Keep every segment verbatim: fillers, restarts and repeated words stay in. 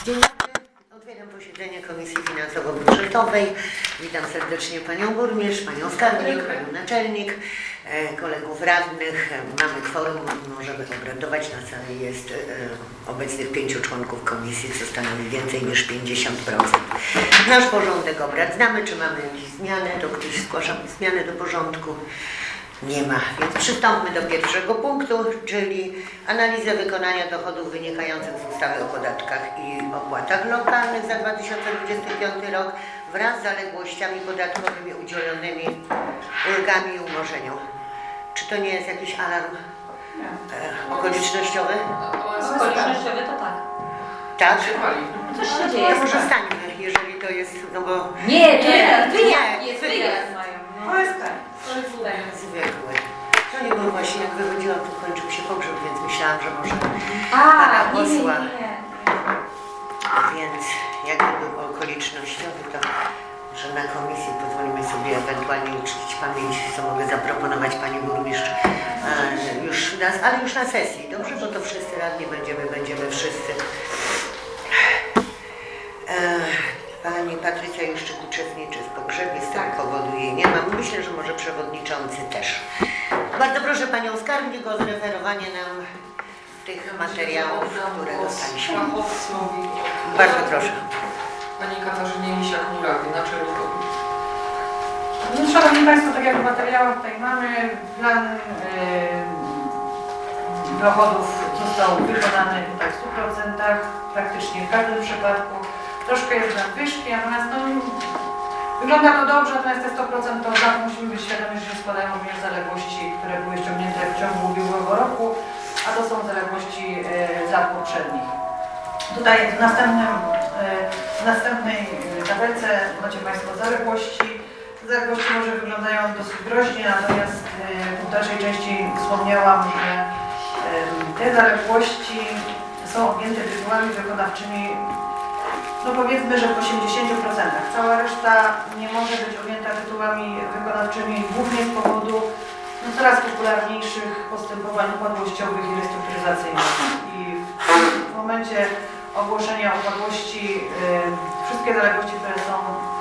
Dzień dobry. Otwieram posiedzenie Komisji Finansowo-Budżetowej. Witam serdecznie Panią Burmistrz, Panią Skarbnik, Panią Naczelnik, kolegów radnych. Mamy kworum, możemy obradować. Na sali jest e, obecnych pięciu członków komisji, co stanowi więcej niż pięćdziesiąt procent. Nasz porządek obrad znamy. Czy mamy jakieś zmiany? To ktoś zgłasza zmiany do porządku? Nie ma, więc przystąpmy do pierwszego punktu, czyli analizę wykonania dochodów wynikających z ustawy o podatkach i opłatach lokalnych za dwa tysiące dwudziesty piąty rok wraz z zaległościami podatkowymi udzielonymi, ulgami i umorzeniom. Czy to nie jest jakiś alarm e, okolicznościowy? Okolicznościowy to tak. Tak? Coś się dzieje. To może stańmy, jeżeli to jest, no bo... Nie, to nie, wyjazd, nie, jest wyjazd. wyjazd mają. To jest tak. To jest zwykły. To nie było właśnie, jak wychodziłam, to kończył się pogrzeb, więc myślałam, że może pana A, nie, nie, posła. nie, nie. Więc jakby był okolicznościowy, to że na komisji pozwolimy sobie ewentualnie uczcić pamięć, co mogę zaproponować Pani Burmistrz, e, już na, ale już na sesji, dobrze? Bo to wszyscy radni będziemy, będziemy wszyscy. E, Pani Patrycja Juszczyk uczestniczy w pogrzebie, z tego powodu jej nie mam. Myślę, że może przewodniczący też. Bardzo proszę Panią Skarbnik o zreferowanie nam tych materiałów, które dostaliśmy. Bardzo proszę. Pani Katarzynie Misiak-Murawie, naczelnikowi. No, Szanowni Państwo, tak jak w materiałach tutaj mamy, plan yy, dochodów został wykonany tutaj w stu procentach, praktycznie w każdym przypadku. Troszkę jest nadwyżki, natomiast no, wygląda to dobrze, natomiast te sto procent to zawsze musimy być świadomi, że się składają również zaległości, które były ściągnięte w ciągu ubiegłego roku, a to są zaległości yy, z lat poprzednich. Tutaj w, następnym, yy, w następnej tabelce macie Państwo zaległości. Zaległości może wyglądają dosyć groźnie, natomiast yy, w dalszej części wspomniałam, że yy, te zaległości są objęte tytułami wykonawczymi, no powiedzmy, że w osiemdziesięciu procentach. Cała reszta nie może być objęta tytułami wykonawczymi głównie z powodu no, coraz popularniejszych postępowań upadłościowych i restrukturyzacyjnych. I w momencie ogłoszenia upadłości yy, wszystkie zaległości, które są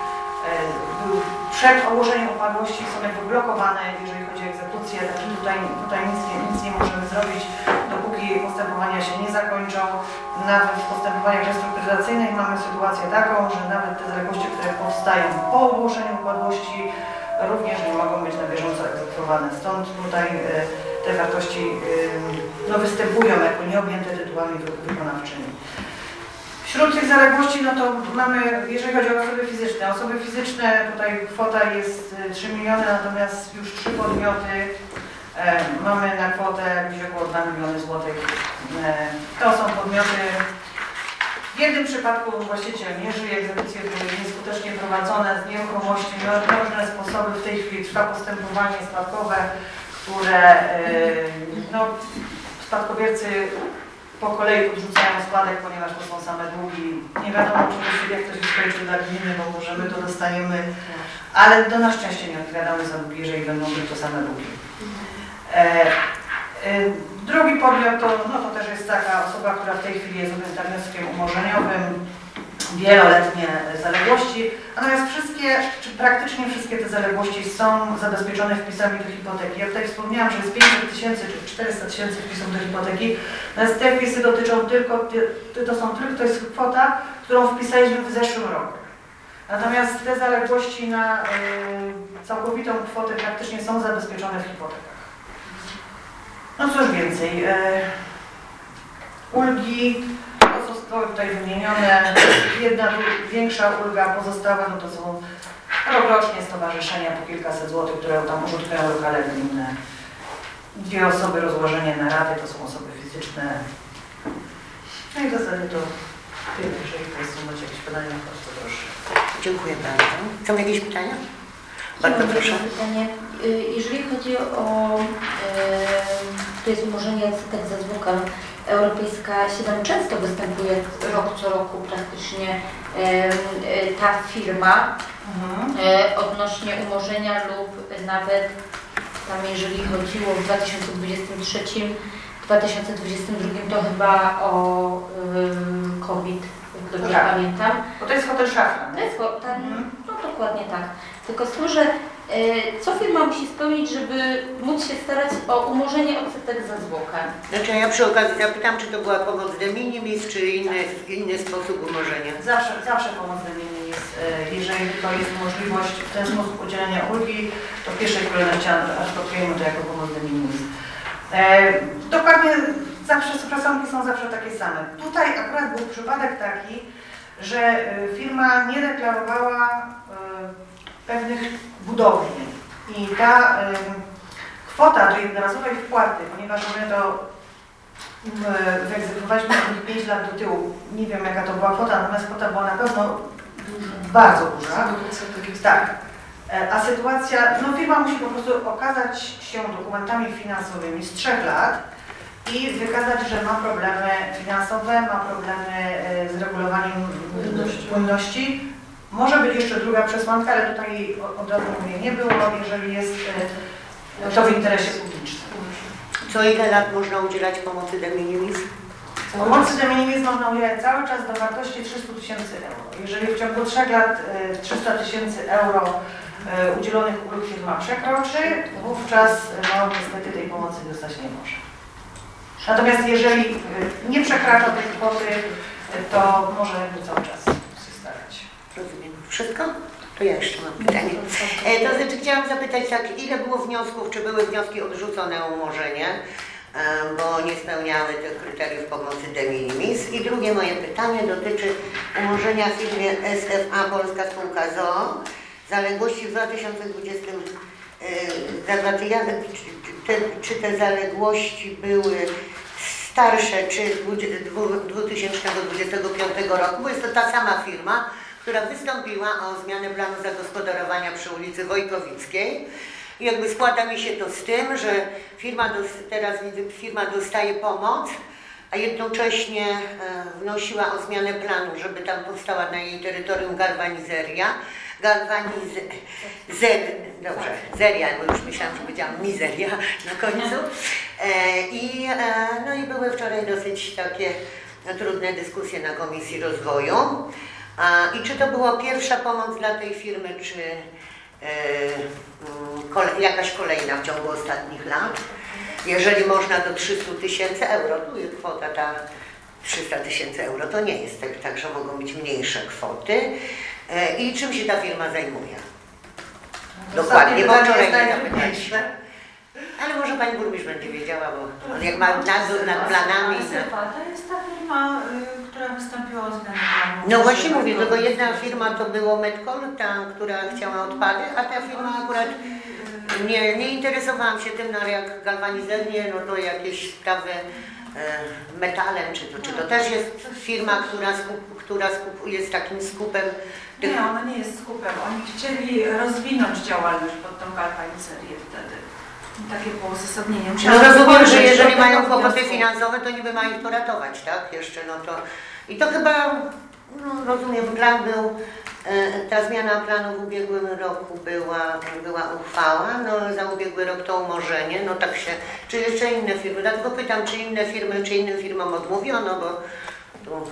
yy, przed ogłoszeniem upadłości, są jakby blokowane, jeżeli chodzi o egzekucję. Także tutaj, tutaj nic, nie, nic nie możemy zrobić, dopóki postępowania się nie zakończą. Nawet w postępowaniach restrukturyzacyjnych mamy sytuację taką, że nawet te zaległości, które powstają po ogłoszeniu upadłości, również nie mogą być na bieżąco egzekwowane. Stąd tutaj y, te wartości y, no, występują jako nieobjęte tytułami wykonawczymi. Wśród tych zaległości, no to mamy, jeżeli chodzi o osoby fizyczne, osoby fizyczne, tutaj kwota jest trzy miliony, natomiast już trzy podmioty e, mamy na kwotę gdzieś około dwa miliony złotych. E, to są podmioty, w jednym przypadku właściciel nie żyje, egzekucje były nieskutecznie prowadzone z nieruchomości, na różne sposoby. W tej chwili trwa postępowanie spadkowe, które e, no, spadkobiercy po kolei odrzucają spadek, ponieważ to są same długi. Nie wiadomo, czy jak to się skończy dla gminy, bo może my to dostaniemy, ale do na szczęście nie odpowiadamy za długi, jeżeli będą to same długi. E, e, drugi podmiot to, no to też jest taka osoba, która w tej chwili jest objęta wnioskiem umorzeniowym, wieloletnie zaległości, natomiast wszystkie, czy praktycznie wszystkie te zaległości są zabezpieczone wpisami do hipoteki. Ja tutaj wspomniałam, że jest pięćset tysięcy czy czterysta tysięcy wpisów do hipoteki, natomiast te wpisy dotyczą tylko, to są tylko, to jest kwota, którą wpisaliśmy w zeszłym roku. Natomiast te zaległości na y, całkowitą kwotę praktycznie są zabezpieczone w hipotekach. No cóż więcej, y, ulgi, to zostały tutaj wymienione. Jedna większa ulga, pozostałe no to są rokrocznie stowarzyszenia po kilkaset złotych, które tam użytkują lokale gminne. Dwie osoby, rozłożenie na raty, to są osoby fizyczne. No i w zasadzie to tyle. Jeżeli Państwo macie jakieś pytania, to proszę. Dziękuję bardzo. Są jakieś pytania? Bardzo proszę. Pytanie. Jeżeli chodzi o to jest umorzenie odsetek za zwłokę, Europejska siedem często występuje rok co roku praktycznie ta firma mhm. odnośnie umorzenia lub nawet tam jeżeli chodziło w dwa tysiące dwudziestym trzecim, dwa tysiące dwudziestym drugim to chyba o COVID dobrze tak. pamiętam. Bo to jest hotel Szafran. To jest go- tak, Mhm. no dokładnie tak. Tylko z tym, że e, co firma musi spełnić, żeby móc się starać o umorzenie odsetek za zwłokę? Znaczy ja przy okazji zapytam, czy to była pomoc de minimis, czy inny, inny sposób umorzenia. Zawsze, zawsze pomoc de minimis, e, jeżeli to jest możliwość w ten sposób udzielenia ulgi, to w pierwszej kolejności traktujemy to jako pomoc de minimis. E, dokładnie zawsze suprasanki są zawsze takie same. Tutaj akurat był przypadek taki, że e, firma nie deklarowała e, pewnych budowli i ta e, kwota do jednorazowej wpłaty, ponieważ my to e, wyegzekwowaliśmy pięć lat do tyłu, nie wiem jaka to była kwota, natomiast kwota była na pewno bardzo duża. Tak. A sytuacja, no firma musi po prostu okazać się dokumentami finansowymi z trzech lat i wykazać, że ma problemy finansowe, ma problemy z regulowaniem płynności. Może być jeszcze druga przesłanka, ale tutaj od razu mówię, nie było, jeżeli jest to w interesie publicznym. Co ile lat można udzielać pomocy de minimis? Pomocy de minimis można udzielać cały czas do wartości trzysta tysięcy euro. Jeżeli w ciągu trzech lat trzysta tysięcy euro udzielonych ulg firma przekroczy, wówczas no, niestety tej pomocy dostać nie może. Natomiast jeżeli nie przekracza tej kwoty, to może jakby cały czas się starać. Rozumiem. Wszystko? To ja jeszcze mam pytanie. E, to znaczy chciałam zapytać tak, ile było wniosków, czy były wnioski odrzucone o umorzenie, e, bo nie spełniały tych kryteriów pomocy de minimis. I drugie moje pytanie dotyczy umorzenia w firmie S F A Polska Spółka z o o. Zaległości w dwa tysiące dwudziestym roku, czy, czy te zaległości były starsze, czy z dwa tysiące dwudziestego piątego roku, bo jest to ta sama firma, która wystąpiła o zmianę planu zagospodarowania przy ulicy Wojkowickiej. I jakby składa mi się to z tym, że firma dos, teraz firma dostaje pomoc, a jednocześnie wnosiła o zmianę planu, żeby tam powstała na jej terytorium galwanizeria. Galwaniz... Zer... Dobrze, zeria, bo już myślałam, że powiedziałam mizeria na końcu. E, i, e, no i były wczoraj dosyć takie trudne dyskusje na Komisji Rozwoju. A, I czy to była pierwsza pomoc dla tej firmy, czy e, kole, jakaś kolejna w ciągu ostatnich lat? Jeżeli można do trzysta tysięcy euro, tu jest kwota ta trzysta tysięcy euro, to nie jest tak, tak, że mogą być mniejsze kwoty. E, I czym się ta firma zajmuje? Dokładnie, bo wczoraj nie zapytaliśmy. Ale może Pani Burmistrz będzie wiedziała, bo jak ma nadzór nad planami. S F A to jest ta firma, y, która wystąpiła o zmianę planu. No właśnie mówię, tylko jedna firma to było Medcol, ta, która chciała odpady, a ta firma akurat nie, nie interesowałam się tym, no jak galwanizernie, no to jakieś sprawy e, metalem, czy to, czy to też jest firma, która, skup, która skup, jest takim skupem tych... Nie, ona nie jest skupem. Oni chcieli rozwinąć działalność pod tą galwanizerię wtedy. Takie było uzasadnienie. No rozumiem, że jeżeli mają kłopoty finansowe, to niby ma ich poratować, tak? Jeszcze no to... I to chyba, no rozumiem, plan był, e, ta zmiana planu w ubiegłym roku była, była uchwała, no za ubiegły rok to umorzenie, no tak się... Czy jeszcze inne firmy? Dlatego pytam, czy inne firmy, czy innym firmom odmówiono, bo... Tu,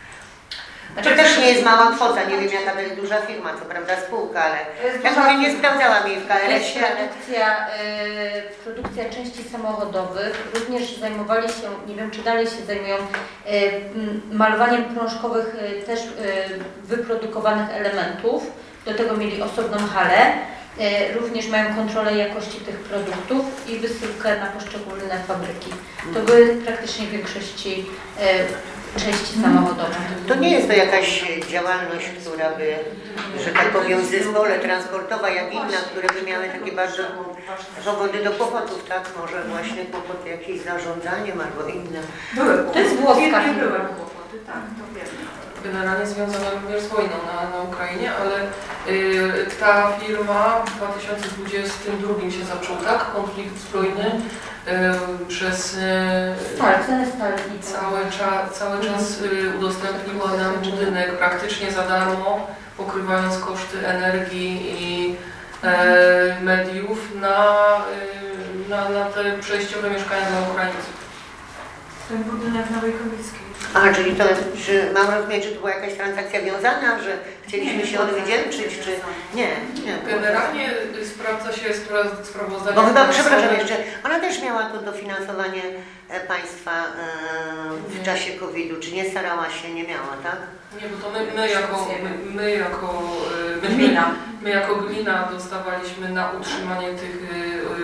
to też nie jest mała kwota, nie wiem jaka to jest duża firma, co prawda spółka, ale ja sobie nie sprawdzałam jej w K R S-ie, ale... Produkcja, y, produkcja części samochodowych, również zajmowali się, nie wiem czy dalej się zajmują, y, malowaniem prążkowych y, też y, wyprodukowanych elementów, do tego mieli osobną halę, y, również mają kontrolę jakości tych produktów i wysyłkę na poszczególne fabryki. To były praktycznie w większości y, części samochodowe. To nie jest to jakaś działalność, która by, że tak powiem, w zespole transportowa jak inna, które by miały takie bardzo powody do kłopotów, tak? Może właśnie kłopoty jakieś z zarządzaniem albo inne. Były To jest włoska firma. firma. Były kłopoty, tak, to wiem. Generalnie związana również z wojną na, na Ukrainie, ale y, ta firma w dwa tysiące dwudziestym drugim się zaczął, tak? Konflikt zbrojny y, przez y, Stal, ceny stali. cały, cza, cały czas y, udostępniła nam budynek praktycznie za darmo, pokrywając koszty energii i e, mediów na, y, na, na te przejściowe mieszkania dla Ukraińców. Ten budynek na Wojkowickiej. A, czyli to, czy mam rozumieć, czy to była jakaś transakcja wiązana, że chcieliśmy Nie, się nie, odwdzięczyć, czy... Nie, nie. Generalnie sprawdza się spra sprawozdanie. Bo chyba, finansowe. przepraszam jeszcze, ona też miała to dofinansowanie e, państwa e, w Nie. czasie kowida, czy nie starała się, nie miała, tak? Nie, bo to my, my jako, my, my jako y, myśmy, Gmina. my jako gmina dostawaliśmy na utrzymanie tych, y,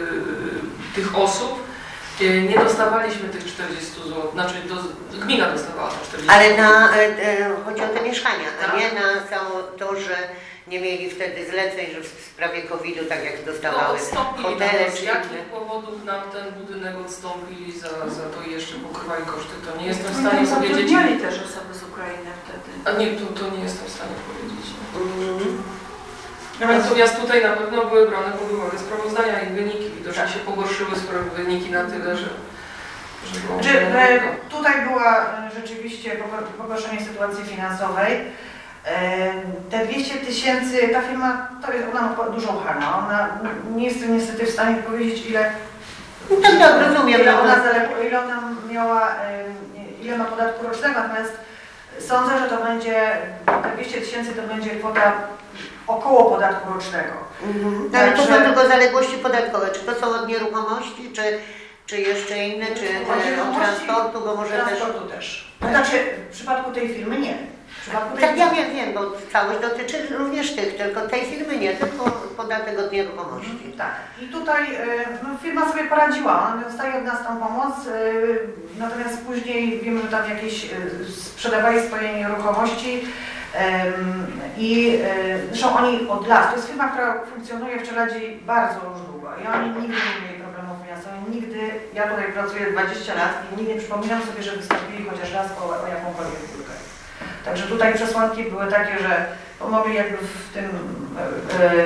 y, tych osób. Y, Nie dostawaliśmy tych czterdziestu złotych, znaczy do, gmina dostawała te czterdzieści Ale złotych. na, e, e, chodzi o te mieszkania, a nie na całe to, że nie mieli wtedy zleceń, że w sprawie kowida, tak jak No, dostawały odstąpili hotele, nam, z czy jakich inne. powodów nam ten budynek odstąpili za, za to i jeszcze pokrywali koszty, to nie jestem w Oni tam stanie powiedzieć. zatrudniali też osoby z Ukrainy wtedy. A nie, to, to nie jestem w stanie powiedzieć. Mhm. Natomiast tutaj na pewno były brane pod uwagę sprawozdania i wyniki. Widocznie się pogorszyły spra- wyniki na tyle, że, że było Znaczy, e, tutaj była e, rzeczywiście pogor- pogorszenie sytuacji finansowej. E, Te dwieście tysięcy, ta firma, to jest, ona ma dużą harmę. Ona nie jestem niestety w stanie powiedzieć, ile, No tak, tak, rozumiem. ile, no ona, to- zale- ile ona miała, e, ile ma podatku rocznego, natomiast sądzę, że to będzie, te dwieście tysięcy to będzie kwota około podatku rocznego. Mhm. Ale to są Także- tylko zaległości podatkowe. Czy to są od nieruchomości, czy, czy jeszcze inne, czy Od e, od nieruchomości, transportu, bo może też... Transportu też. To znaczy, w przypadku tej firmy nie. W przypadku tej Tak, ja firmy. wiem, wiem, bo całość dotyczy również tych, tylko tej firmy nie, tylko podatek od nieruchomości. Tak. I tutaj e, no, firma sobie poradziła, ona dostaje od nas tą pomoc, e, natomiast później wiemy, że tam jakieś e, sprzedawali swoje nieruchomości em, i e, zresztą oni od lat, to jest firma, która funkcjonuje w Czeladzi bardzo już długo i oni nigdy nie mieli problemów finansowych, nigdy, ja tutaj pracuję dwadzieścia lat i nigdy nie przypominam sobie, że wystąpili chociaż raz o, o jakąkolwiek ulgę. Także tutaj przesłanki były takie, że pomogli jakby w tym e, e,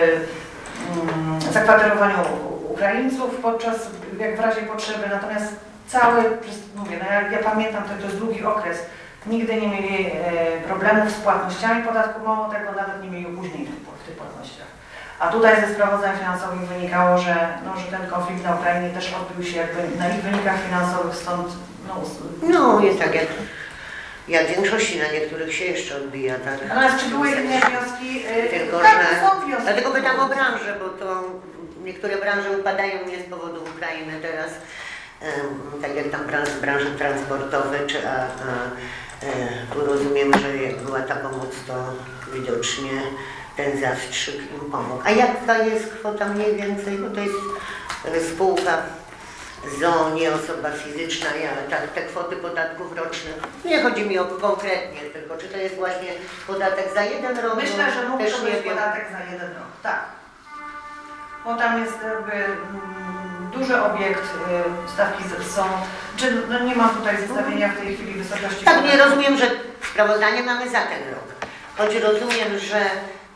mm, zakwaterowaniu Ukraińców podczas, jak w razie potrzeby, natomiast cały, mówię, no ja, ja pamiętam, to, to jest długi okres, nigdy nie mieli e, problemów z płatnościami podatku, mało tego, nawet nie mieli opóźnień w, w tych płatnościach. A tutaj ze sprawozdań finansowych wynikało, że, no, że ten konflikt na Ukrainie też odbył się jakby na ich wynikach finansowych, stąd no, No, jest tak jak, jak w większości na niektórych się jeszcze odbija, tak? natomiast czy były inne wnioski? E, Tylko, tak, że... są wnioski. Dlatego pytam o branżę, bo to niektóre branże upadają nie z powodu Ukrainy teraz, em, tak jak tam branże, branże transportowe, czy a, a e, tu rozumiem, że jak była ta pomoc, to widocznie ten zastrzyk im pomógł. A jaka jest kwota mniej więcej, bo to jest e, spółka z o o, nie osoba fizyczna, ja, tak, te kwoty podatków rocznych, nie chodzi mi o konkretnie, tylko czy to jest właśnie podatek za jeden rok? Myślę, że mógł też to nie być wiem. podatek za jeden rok, tak. Bo tam jest jakby mm, duży obiekt, y, stawki z- są, czy no nie mam tutaj zestawienia w tej chwili wysokości Tak, nie podatku. rozumiem, że sprawozdanie mamy za ten rok. Choć rozumiem, że e,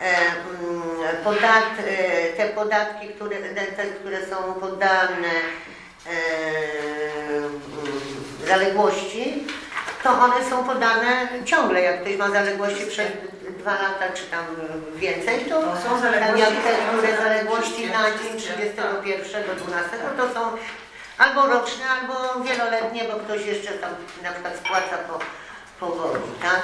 mm, podat, e, te podatki, które, te, te, które są podane e, mm, zaległości, to one są podane ciągle. Jak ktoś ma zaległości przez dwa lata czy tam więcej, to To są tak zaległości. jak te, które zaległości na dzień trzydziestego pierwszego dwunastego, to są albo roczne, albo wieloletnie, bo ktoś jeszcze tam na przykład spłaca po, powoli, tak?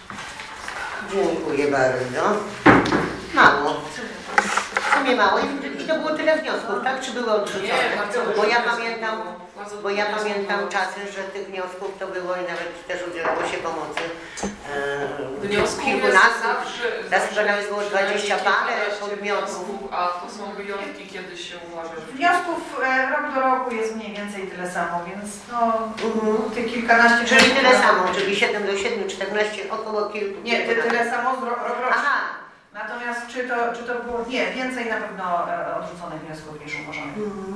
Dziękuję bardzo. Mało. W sumie mało. I, I to było tyle wniosków, tak? Czy były odrzucone? Nie, bardzo Bo ja dużo pamiętam, wniosków. Bardzo bo ja dużo pamiętam wniosków. czasy, że tych wniosków to było i nawet też udzielało się pomocy. E, Wniosków jest kilkunastu. zawsze, Raz zawsze przynajmniej było dwadzieścia parę kilkanaście podmiotów. wniosków, a to są wyjątki, kiedy się uważa, że... Wniosków e, rok do roku jest mniej więcej tyle samo, więc no Mhm. tych kilkanaście... Czyli tyle wniosków- samo, czyli siedem do siedmiu, czternaście, około kilku. Nie, ty, tyle samo z ro- rok rocznie. Aha. Natomiast czy to, czy to było... Nie, więcej na pewno e, odrzuconych wniosków niż umarzonych.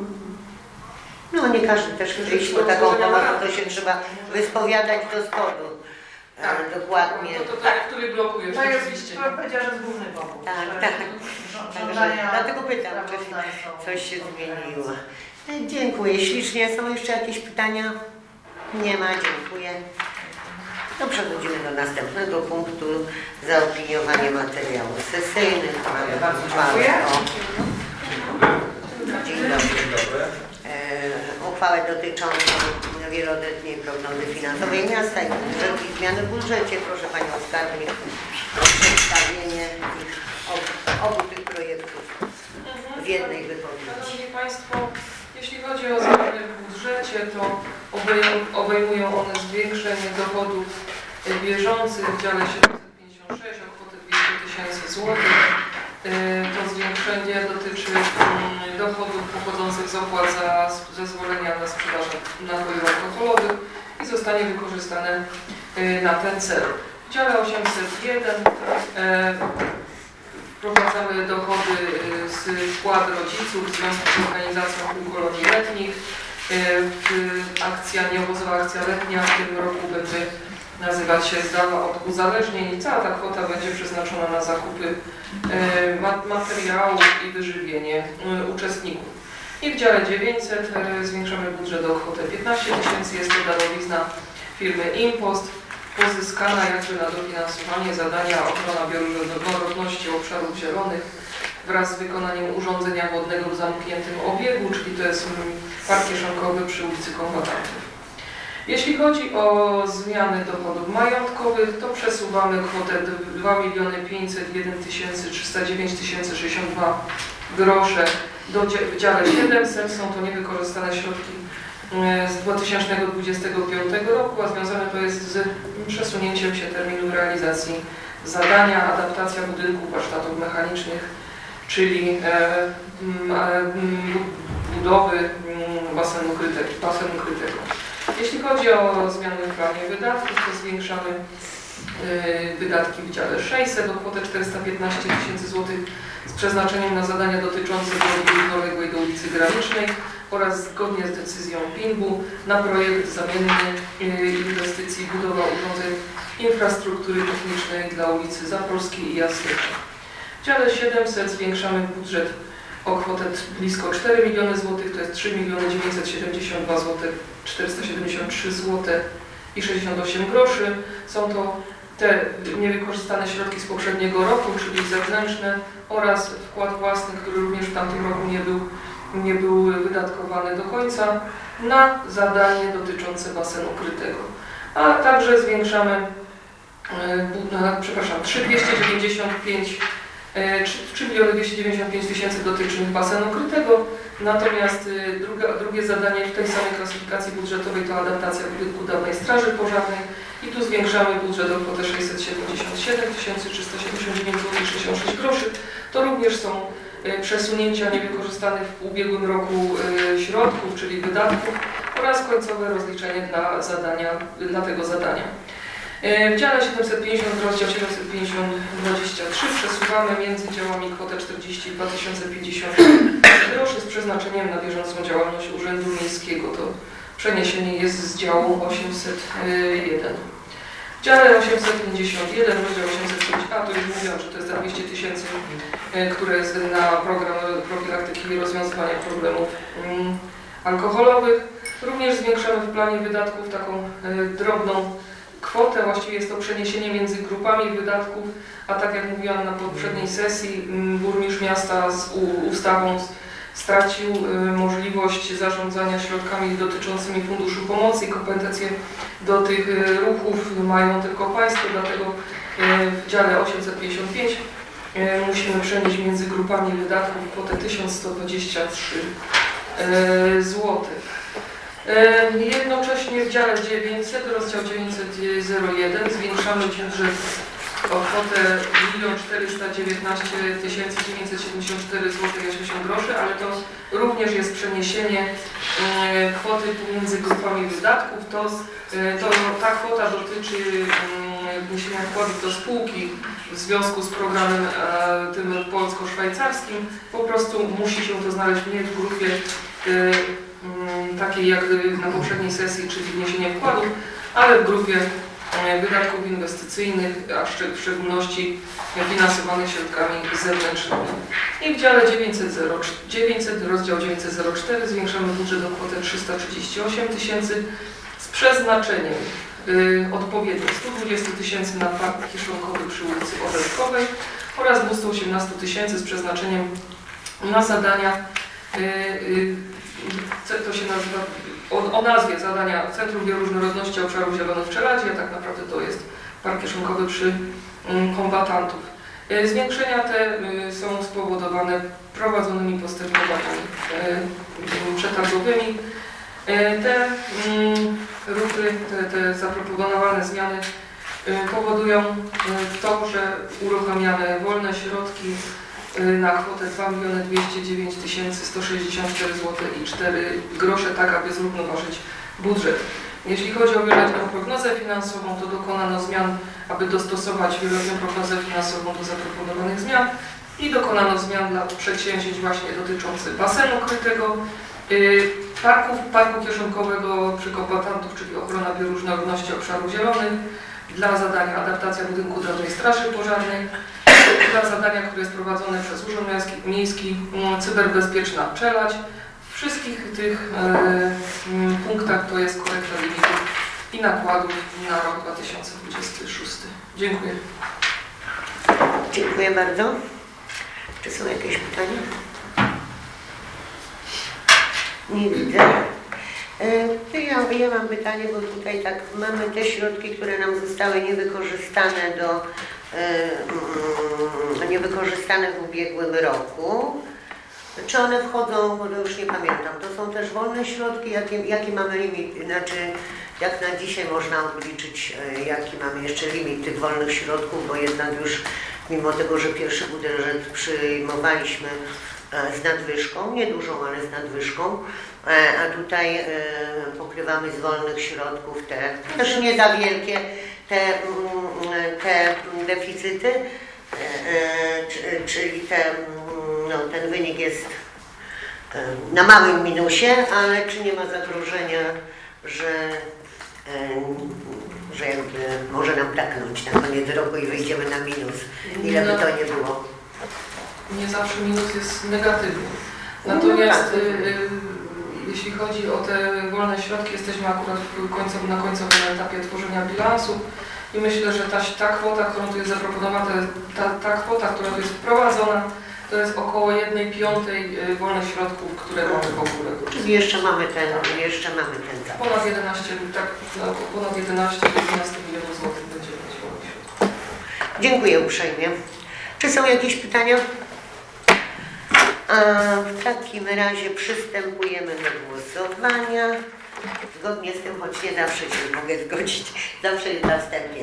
No nie każdy też chce iść po taką pomoc, to się trzeba wyspowiadać do spodu. Tak, E, dokładnie. To, to tak, który blokuje, To jest, rzeczywiście. to powiedziała, że jest główny powód. Tak, że tak. żo- Także żądania dlatego pytam, czy sprawozdań są coś się wspierające. zmieniło. E, Dziękuję ślicznie. Są jeszcze jakieś pytania? Nie ma, dziękuję. To przechodzimy do następnego punktu. Zaopiniowanie materiałów sesyjnych. Mamy Bardzo uchwałę dziękuję. o- Dzień dobry. E, uchwałę dotyczącą wieloletniej prognozy finansowej miasta i wszelkich zmian w budżecie. Proszę Panią Skarbnik o przedstawienie ich, obu, obu tych projektów w jednej wypowiedzi. Szanowni Państwo, jeśli chodzi o zmiany w budżecie, to obejmują one zwiększenie dochodów bieżących w dziale siedemset pięćdziesiąt sześć o kwotę dwieście tysięcy złotych. To zwiększenie dotyczy dochodów pochodzących z opłat za zezwolenia na sprzedaż napojów alkoholowych i zostanie wykorzystane na ten cel. W dziale osiemset jeden wprowadzamy dochody z wkład rodziców w związku z organizacją kół kolonii letnich. Akcja, nieobozowa akcja letnia w tym roku będzie nazywać się Zdawa od uzależnień i cała ta kwota będzie przeznaczona na zakupy materiałów i wyżywienie uczestników. I w dziale dziewięćset zwiększamy budżet o kwotę piętnaście tysięcy. Jest to darowizna firmy Impost pozyskana jakby na dofinansowanie zadania ochrona bioróżnorodności obszarów zielonych wraz z wykonaniem urządzenia wodnego w zamkniętym obiegu, czyli to jest park kieszonkowy przy ulicy Kombatantów. Jeśli chodzi o zmiany dochodów majątkowych, to przesuwamy kwotę dwa miliony pięćset jeden tysięcy trzysta dziewięć tysięcy sześćdziesiąt dwa grosze do w dziale siedemset. Są to niewykorzystane środki z dwa tysiące dwudziestego piątego roku, a związane to jest z przesunięciem się terminu realizacji zadania adaptacja budynków warsztatów mechanicznych, czyli budowy basenu krytego. Basenu krytego. Jeśli chodzi o zmiany w planie wydatków, to zwiększamy wydatki w dziale sześćset o kwotę czterysta piętnaście tysięcy złotych z przeznaczeniem na zadania dotyczące drogi równoległej do ulicy Granicznej oraz zgodnie z decyzją P I N B-u na projekt zamienny inwestycji budowa urządzeń infrastruktury technicznej dla ulicy Zapolskiej i Jasnycza. W dziale siedemset zwiększamy budżet o kwotę blisko cztery miliony złotych, to jest trzy miliony dziewięćset siedemdziesiąt dwa tysiące czterysta siedemdziesiąt trzy złote i sześćdziesiąt osiem groszy. Są to te niewykorzystane środki z poprzedniego roku, czyli zewnętrzne oraz wkład własny, który również w tamtym roku nie był, nie był wydatkowany do końca na zadanie dotyczące basenu krytego. A także zwiększamy, przepraszam, trzy miliony dwieście dziewięćdziesiąt pięć trzy miliony dwieście dziewięćdziesiąt pięć tysięcy dotyczy basenu krytego, natomiast druga, drugie zadanie w tej samej klasyfikacji budżetowej to adaptacja budynku dawnej straży pożarnej i tu zwiększamy budżet o kwotę sześćset siedemdziesiąt siedem tysięcy trzysta siedemdziesiąt dziewięć złotych sześćdziesiąt sześć groszy. To również są przesunięcia niewykorzystanych w ubiegłym roku środków, czyli wydatków oraz końcowe rozliczenie dla zadania, dla tego zadania. W dziale siedemset pięćdziesiąt, rozdział siedemset pięćdziesiąt dwadzieścia trzy przesuwamy między działami kwotę czterdzieści dwa tysiące pięćdziesiąt groszy z przeznaczeniem na bieżącą działalność Urzędu Miejskiego. To przeniesienie jest z działu osiemset jeden. W dziale osiemset pięćdziesiąt jeden, rozdział osiemset pięć a, to już mówiłam, że to jest za dwieście tysięcy, które jest na program profilaktyki i rozwiązywania problemów alkoholowych. Również zwiększamy w planie wydatków taką drobną kwotę, właściwie jest to przeniesienie między grupami wydatków, a tak jak mówiłam na poprzedniej sesji, burmistrz miasta z ustawą stracił możliwość zarządzania środkami dotyczącymi Funduszu Pomocy i kompetencje do tych ruchów mają tylko państwo, dlatego w dziale osiemset pięćdziesiąt pięć musimy przenieść między grupami wydatków kwotę tysiąc sto dwadzieścia trzy złotych. Jednocześnie w dziale dziewięćset, rozdział dziewięćset jeden zwiększamy budżet o kwotę milion czterysta dziewiętnaście tysięcy dziewięćset siedemdziesiąt cztery złote i osiemdziesiąt groszy, ale to również jest przeniesienie kwoty pomiędzy grupami wydatków. To, to ta kwota dotyczy wniesienia wkładów do spółki w związku z programem tym polsko-szwajcarskim. Po prostu musi się to znaleźć nie w grupie takiej jak na poprzedniej sesji, czyli wniesienie wkładów, ale w grupie wydatków inwestycyjnych, a w szczególności finansowanych środkami zewnętrznymi. I w dziale dziewięćset, rozdział dziewięćset zero cztery zwiększamy budżet o kwotę trzysta trzydzieści osiem tysięcy z przeznaczeniem y, odpowiednio sto dwadzieścia tysięcy na park kieszonkowy przy ulicy Orelkowej oraz dwieście osiemnaście tysięcy z przeznaczeniem na zadania y, y, to się nazywa o, o nazwie zadania Centrum Bioróżnorodności Obszarów Zielonych w Czeladzie, a tak naprawdę to jest park kieszonkowy przy kombatantów. Zwiększenia te są spowodowane prowadzonymi postępowaniami przetargowymi. Te ruchy, te, te zaproponowane zmiany powodują to, że uruchamiamy wolne środki na kwotę dwa miliony dwieście dziewięć tysięcy sto sześćdziesiąt cztery złote i cztery grosze, tak aby zrównoważyć budżet. Jeśli chodzi o wieloletnią prognozę finansową, to dokonano zmian, aby dostosować wieloletnią prognozę finansową do zaproponowanych zmian i dokonano zmian dla przedsięwzięć właśnie dotyczących basenu krytego, parków, parku kieszonkowego przy kombatantów, czyli ochrona bioróżnorodności obszarów zielonych, dla zadania adaptacja budynku Drobnej Straży Pożarnej, dla zadania, które jest prowadzone przez Urząd Miejski Cyberbezpieczna Czeladź. W wszystkich tych e, punktach to jest korekta limitów i nakładów na rok dwa tysiące dwudziesty szósty. Dziękuję. Dziękuję bardzo. Czy są jakieś pytania? Nie widzę. E, ja, ja mam pytanie, bo tutaj tak mamy te środki, które nam zostały niewykorzystane do e, niewykorzystane w ubiegłym roku. Czy one wchodzą, bo już nie pamiętam, to są też wolne środki, jaki, jaki mamy limit, znaczy jak na dzisiaj można obliczyć, jaki mamy jeszcze limit tych wolnych środków, bo jednak już mimo tego, że pierwszy budżet przyjmowaliśmy z nadwyżką, niedużą, ale z nadwyżką, a tutaj pokrywamy z wolnych środków te też nie za wielkie te, te deficyty, czyli te, no, ten wynik jest na małym minusie, ale czy nie ma zagrożenia, że, że jakby może nam taknąć na koniec roku i wyjdziemy na minus, ile by to nie było? Nie zawsze minus jest negatywny. Natomiast y, y, jeśli chodzi o te wolne środki, jesteśmy akurat w końcu, na końcowym etapie tworzenia bilansu i myślę, że ta, ta kwota, którą tu jest zaproponowana, ta, ta kwota, która tu jest wprowadzona, to jest około jednej piątej wolnych środków, które mamy w ogóle. Czyli jeszcze mamy ten, jeszcze mamy ten zapas. Ponad jedenaście, tak, no, ponad jedenaście do dwunastu milionów złotych będziemy mieć wolnych środków. Dziękuję uprzejmie. Czy są jakieś pytania? A w takim razie przystępujemy do głosowania. Zgodnie z tym, choć nie zawsze się mogę zgodzić, zawsze jest na wstępie.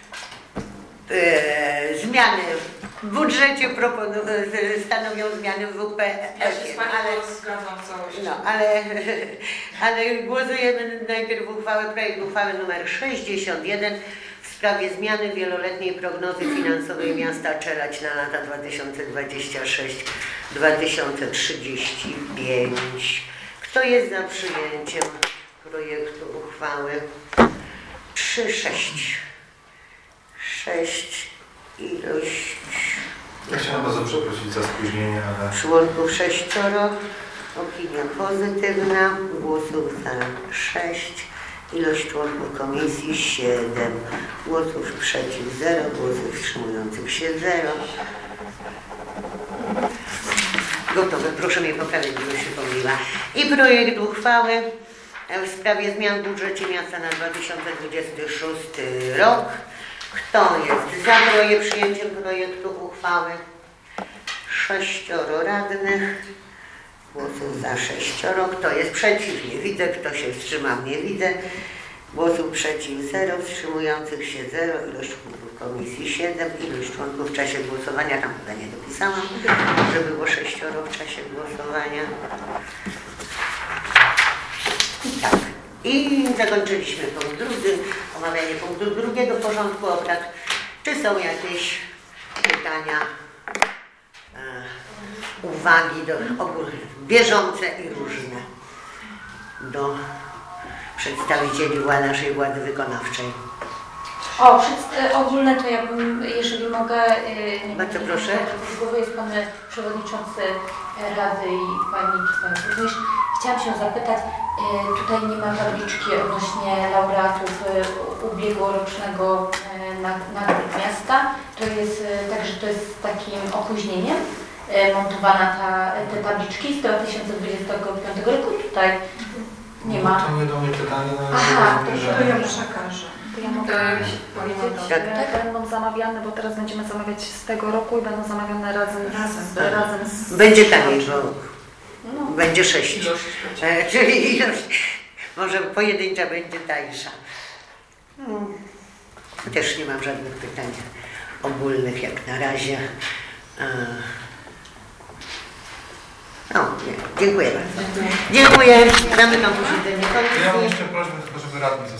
Yy, zmiany w budżecie stanowią zmiany w W P Ja się S-ie, z Panią ale, zgadzam w całości. no, ale, ale głosujemy najpierw uchwałę, projekt uchwały numer sześćdziesiąt jeden w sprawie zmiany wieloletniej prognozy finansowej miasta Czeladź na lata dwa tysiące dwudziesty szósty do dwa tysiące trzydziestego piątego. Kto jest za przyjęciem projektu uchwały? trzy, sześć. sześć ilość. Ja chciałem bardzo przeprosić za spóźnienie, ale... Członków sześcioro. Opinia pozytywna. Głosów za sześć. Ilość członków komisji siedem. Głosów przeciw zero. Głosów wstrzymujących się zero. Gotowe. Proszę mnie poprawić, bo się pomyliła. I projekt uchwały w sprawie zmian w budżecie miasta na dwa tysiące dwudziesty szósty rok. Kto jest za projekt, przyjęciem projektu uchwały? Sześcioro radnych. Głosów za sześcioro. Kto jest przeciw? Nie widzę. Kto się wstrzymał? Nie widzę. Głosów przeciw zero. Wstrzymujących się zero. Ilość członków komisji siedem. Ilość członków w czasie głosowania, tam chyba nie dopisałam, że było sześcioro w czasie głosowania. I tak. I zakończyliśmy punkt drugi, omawianie punktu drugiego porządku obrad. Czy są jakieś pytania, e, uwagi do, ogólne, bieżące i różne do przedstawicieli naszej władzy wykonawczej? O, przed, ogólne to ja bym, jeżeli mogę... Nie Bardzo wiem, proszę. Z głowy jest Pan Przewodniczący Rady i Pani tutaj również. Chciałam się zapytać, tutaj nie ma tabliczki odnośnie laureatów ubiegłorocznego nagród miasta. To jest tak, że to jest z takim opóźnieniem montowana ta, te tabliczki z dwa tysiące dwudziestego piątego roku. Tutaj Nie No, ma. to nie do mnie pytanie, no Aha, ja rozumiem, To ja że... przekażę. To ja mogę Tak, powiedzieć, Tak. że będą zamawiane, bo teraz będziemy zamawiać z tego roku i będą zamawiane razem, Razem. z, razem z... Będzie taniej, bo No. będzie sześć. Ilość. E, czyli ilość, może pojedyncza będzie tańsza. Hmm. Też nie mam żadnych pytań ogólnych jak na razie. E, No, nie. Dziękuję bardzo. Dziękuję. Zamykam posiedzenie Ja mam komisji. jeszcze prośbę tylko, żeby radni